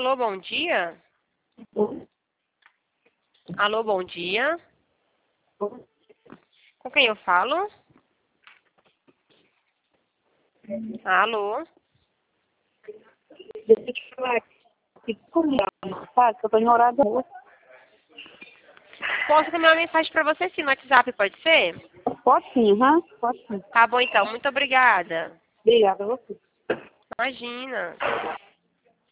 Alô, bom dia? Alô, bom dia? Com quem eu falo? Alô? Deixa eu te falar aqui comigo, sabe? Que eu tô em horário da noite. Posso enviar uma mensagem para você sim no WhatsApp, pode ser? Pode sim, hã? Pode sim. Tá bom então, muito obrigada. Obrigada a você. Imagina.